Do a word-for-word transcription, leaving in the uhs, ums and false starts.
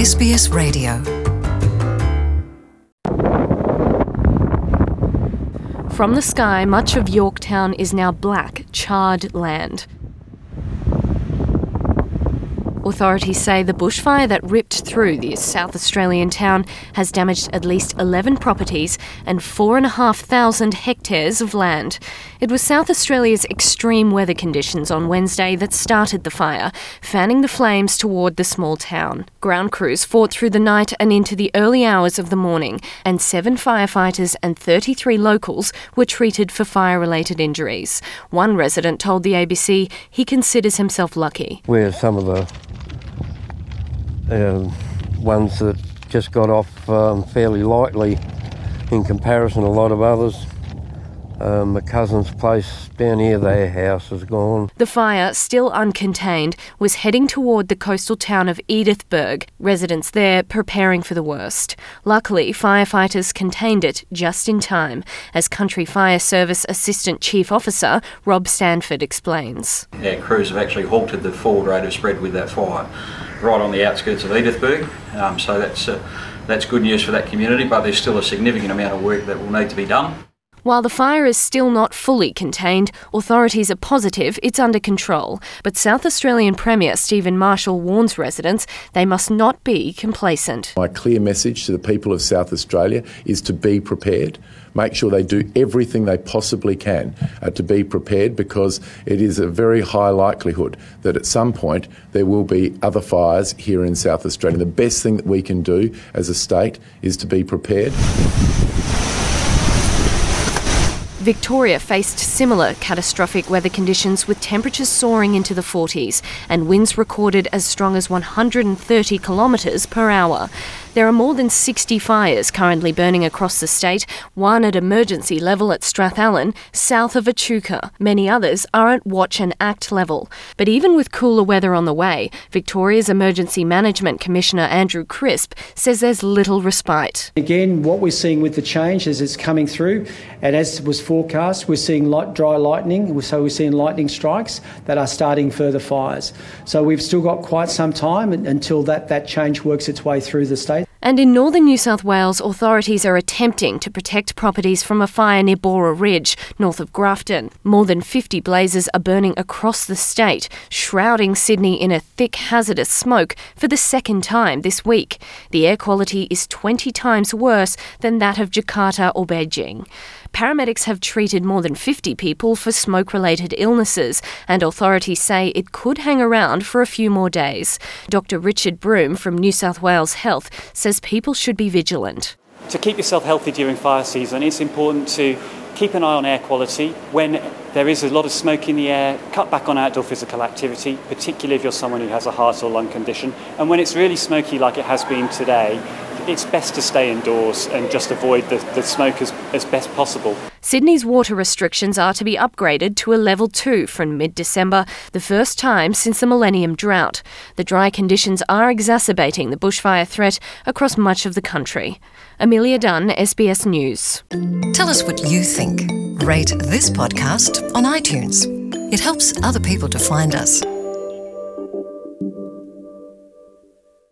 S B S Radio. From the sky, much of Yorktown is now black, charred land. Authorities say the bushfire that ripped through the South Australian town has damaged at least eleven properties and four and a half thousand hectares of land. It was South Australia's extreme weather conditions on Wednesday that started the fire, fanning the flames toward the small town. Ground crews fought through the night and into the early hours of the morning, and seven firefighters and thirty-three locals were treated for fire-related injuries. One resident told the A B C he considers himself lucky. We're some of the Um, ones that just got off um, fairly lightly in comparison to a lot of others. Um, my cousin's place down here, their house is gone. The fire, still uncontained, was heading toward the coastal town of Edithburgh, residents there preparing for the worst. Luckily, firefighters contained it just in time, as Country Fire Service Assistant Chief Officer Rob Stanford explains. Our crews have actually halted the forward rate of spread with that fire right on the outskirts of Edithburgh, um, so that's uh, that's good news for that community, but there's still a significant amount of work that will need to be done. While the fire is still not fully contained, authorities are positive it's under control. But South Australian Premier Stephen Marshall warns residents they must not be complacent. My clear message to the people of South Australia is to be prepared. Make sure they do everything they possibly can uh, to be prepared, because it is a very high likelihood that at some point there will be other fires here in South Australia. The best thing that we can do as a state is to be prepared. Victoria faced similar catastrophic weather conditions, with temperatures soaring into the forties and winds recorded as strong as one hundred thirty kilometres per hour. There are more than sixty fires currently burning across the state, one at emergency level at Strathallan, south of Echuca. Many others are at watch and act level. But even with cooler weather on the way, Victoria's Emergency Management Commissioner Andrew Crisp says there's little respite. Again, what we're seeing with the change is it's coming through, and as was forecast, we're seeing light, dry lightning, so we're seeing lightning strikes that are starting further fires. So we've still got quite some time until that, that change works its way through the state. And in northern New South Wales, authorities are attempting to protect properties from a fire near Bora Ridge, north of Grafton. More than fifty blazes are burning across the state, shrouding Sydney in a thick, hazardous smoke for the second time this week. The air quality is twenty times worse than that of Jakarta or Beijing. Paramedics have treated more than fifty people for smoke-related illnesses, and authorities say it could hang around for a few more days. Doctor Richard Broome from New South Wales Health says people should be vigilant. To keep yourself healthy during fire season, it's important to keep an eye on air quality. When there is a lot of smoke in the air, cut back on outdoor physical activity, particularly if you're someone who has a heart or lung condition. And when it's really smoky like it has been today, it's best to stay indoors and just avoid the, the smoke as, as best possible. Sydney's water restrictions are to be upgraded to a level two from mid-December, the first time since the millennium drought. The dry conditions are exacerbating the bushfire threat across much of the country. Amelia Dunn, S B S News. Tell us what you think. Rate this podcast on iTunes. It helps other people to find us.